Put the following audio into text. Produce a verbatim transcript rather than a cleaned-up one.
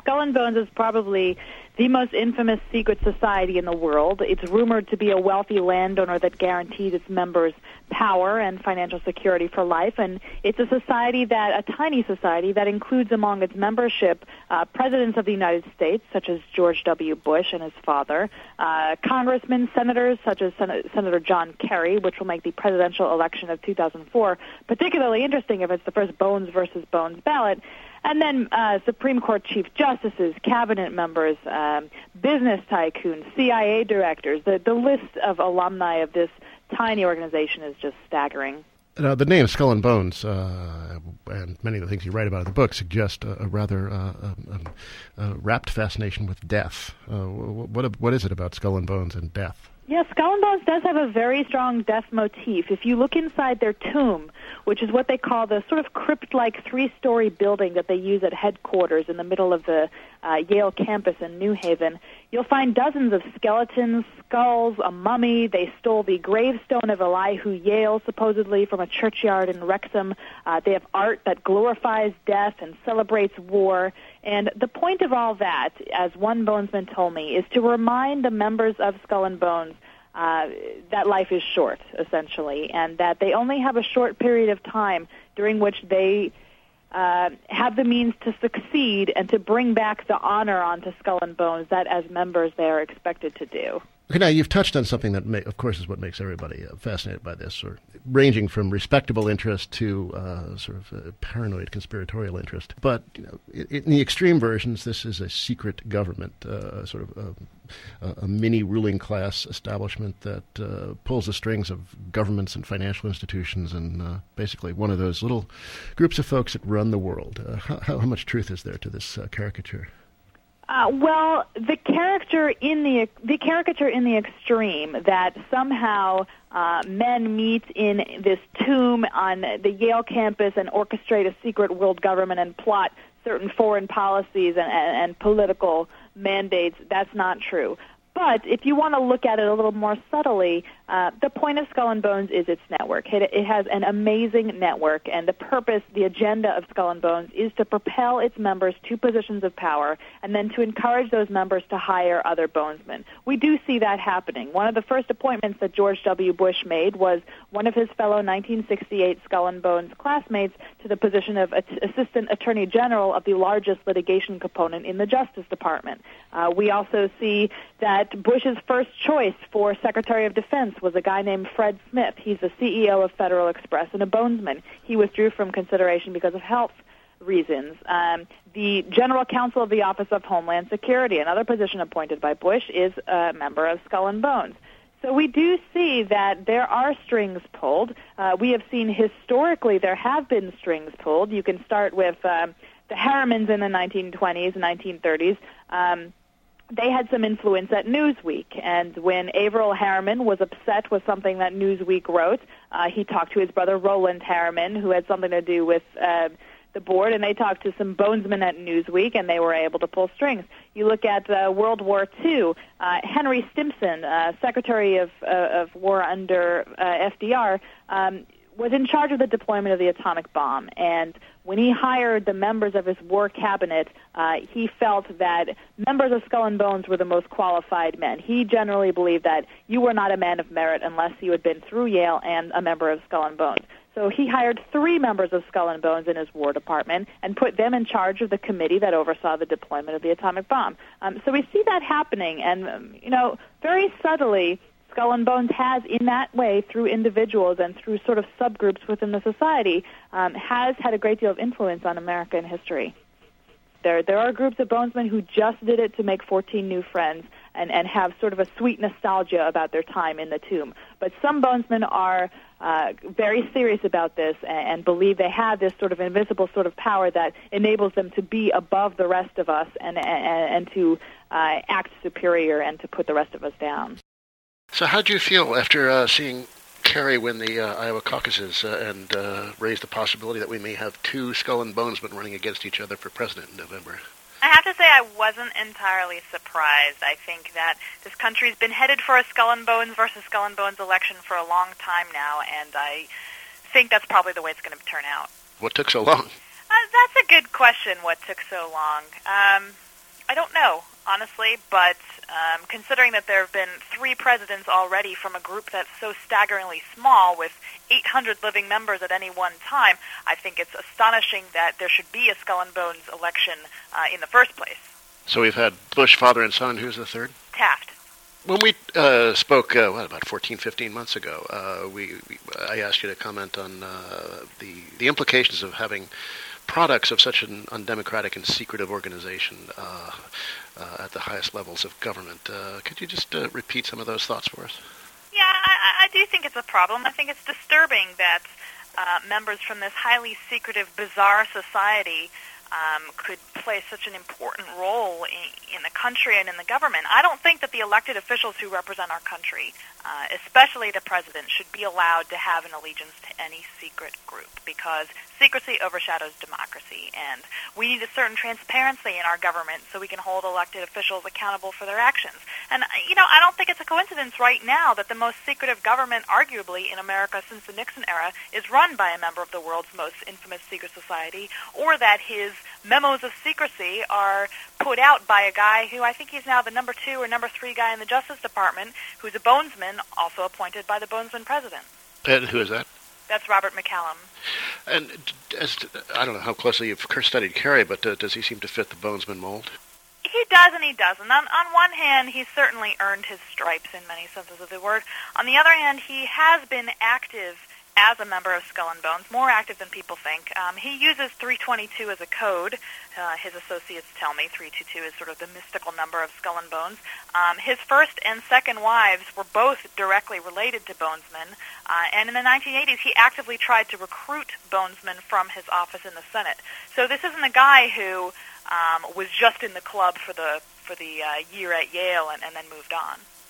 Skull and Bones is probably the most infamous secret society in the world. It's rumored to be a wealthy landowner that guarantees its members power and financial security for life, and it's a society that, a tiny society that includes among its membership uh, presidents of the United States, such as George W. Bush and his father, uh, congressmen, senators, such as Sen- Senator John Kerry, which will make the presidential election of two thousand four particularly interesting if it's the first Bones versus Bones ballot. And then uh, Supreme Court Chief Justices, cabinet members, um, business tycoons, C I A directors. The, the list of alumni of this tiny organization is just staggering. Now, the name Skull and Bones, uh, and many of the things you write about in the book, suggest a, a rather uh, um, uh, rapt fascination with death. Uh, what what is it about Skull and Bones and death? Yes, Skull and Bones does have a very strong death motif. If you look inside their tomb, which is what they call the sort of crypt-like three-story building that they use at headquarters in the middle of the uh, Yale campus in New Haven, you'll find dozens of skeletons, skulls, a mummy. They stole the gravestone of Elihu Yale, supposedly, from a churchyard in Wrexham. Uh, they have art that glorifies death and celebrates war. And the point of all that, as one bonesman told me, is to remind the members of Skull and Bones uh, that life is short, essentially, and that they only have a short period of time during which they uh, have the means to succeed and to bring back the honor onto Skull and Bones that, as members, they are expected to do. Okay, now you've touched on something that, may, of course, is what makes everybody uh, fascinated by this, or ranging from respectable interest to uh, sort of uh, paranoid conspiratorial interest. But you know, in, in the extreme versions, this is a secret government, uh, sort of a, a, a mini ruling class establishment that uh, pulls the strings of governments and financial institutions, and uh, basically one of those little groups of folks that run the world. Uh, how, how much truth is there to this uh, caricature? Uh, well, the character in the the caricature in the extreme that somehow uh, men meet in this tomb on the Yale campus and orchestrate a secret world government and plot certain foreign policies and, and, and political mandates, that's not true. But if you want to look at it a little more subtly, uh, the point of Skull and Bones is its network. It, it has an amazing network, and the purpose, the agenda of Skull and Bones is to propel its members to positions of power and then to encourage those members to hire other bonesmen. We do see that happening. One of the first appointments that George W. Bush made was one of his fellow nineteen sixty-eight Skull and Bones classmates to the position of Assistant Attorney General of the largest litigation component in the Justice Department. Uh, we also see that Bush's first choice for Secretary of Defense was a guy named Fred Smith. He's the C E O of Federal Express and a bonesman. He withdrew from consideration because of health reasons. Um, the General Counsel of the Office of Homeland Security, another position appointed by Bush, is a member of Skull and Bones. So we do see that there are strings pulled. Uh, we have seen historically there have been strings pulled. You can start with um, the Harrimans in the nineteen twenties, nineteen thirties. Um, They had some influence at Newsweek, and when Averell Harriman was upset with something that Newsweek wrote, uh, he talked to his brother Roland Harriman, who had something to do with uh, the board, and they talked to some bonesmen at Newsweek, and they were able to pull strings. You look at uh, World War Two, uh, Henry Stimson, uh, Secretary of, uh, of War under uh, F D R, um, was in charge of the deployment of the atomic bomb, and when he hired the members of his war cabinet, uh, he felt that members of Skull and Bones were the most qualified men. He generally believed that you were not a man of merit unless you had been through Yale and a member of Skull and Bones. So he hired three members of Skull and Bones in his War Department and put them in charge of the committee that oversaw the deployment of the atomic bomb. Um, so we see that happening, and, um, you know, very subtly, Skull and Bones has, in that way, through individuals and through sort of subgroups within the society, um, has had a great deal of influence on American history. There there are groups of bonesmen who just did it to make fourteen new friends and, and have sort of a sweet nostalgia about their time in the tomb. But some bonesmen are uh, very serious about this and, and believe they have this sort of invisible sort of power that enables them to be above the rest of us and, and, and to uh, act superior and to put the rest of us down. So how do you feel after uh, seeing Kerry win the uh, Iowa caucuses uh, and uh, raise the possibility that we may have two Skull and Bonesmen running against each other for president in November? I have to say I wasn't entirely surprised. I think that this country's been headed for a Skull and Bones versus Skull and Bones election for a long time now, and I think that's probably the way it's going to turn out. What took so long? Uh, that's a good question, what took so long. Um, I don't know, honestly, but um, considering that there have been three presidents already from a group that's so staggeringly small with eight hundred living members at any one time, I think it's astonishing that there should be a Skull and Bones election uh, in the first place. So we've had Bush, father and son. Who's the third? Taft. When we uh, spoke, uh, what, about fourteen, fifteen months ago, uh, we, we I asked you to comment on uh, the, the implications of having products of such an undemocratic and secretive organization uh, uh, at the highest levels of government. Uh, could you just uh, repeat some of those thoughts for us? Yeah, I, I do think it's a problem. I think it's disturbing that uh, members from this highly secretive, bizarre society um, could play such an important role in, in the country and in the government. I don't think that the elected officials who represent our country, uh, especially the president, should be allowed to have an allegiance to any secret group, because secrecy overshadows democracy, and we need a certain transparency in our government so we can hold elected officials accountable for their actions. And, you know, I don't think it's a coincidence right now that the most secretive government, arguably, in America since the Nixon era is run by a member of the world's most infamous secret society, or that his memos of secrecy are put out by a guy who I think he's now the number two or number three guy in the Justice Department, who's a bonesman, also appointed by the bonesman president. And who is that? That's Robert McCallum. And as to, I don't know how closely you've studied Kerry, but uh, does he seem to fit the bonesman mold? He does and he doesn't. On, on one hand, he's certainly earned his stripes in many senses of the word. On the other hand, he has been active as a member of Skull and Bones, more active than people think. Um, he uses three twenty-two as a code. Uh, his associates tell me three twenty-two is sort of the mystical number of Skull and Bones. Um, his first and second wives were both directly related to Bonesmen, uh, and in the nineteen eighties he actively tried to recruit Bonesmen from his office in the Senate. So this isn't a guy who um, was just in the club for the for the uh, year at Yale and, and then moved on.